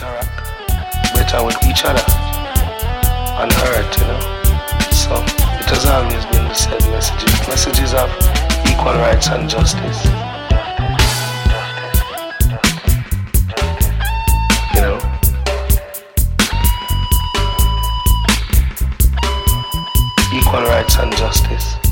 interact better with each other on earth, you know. So it has always been the same messages of equal rights and justice. You know, equal rights and justice.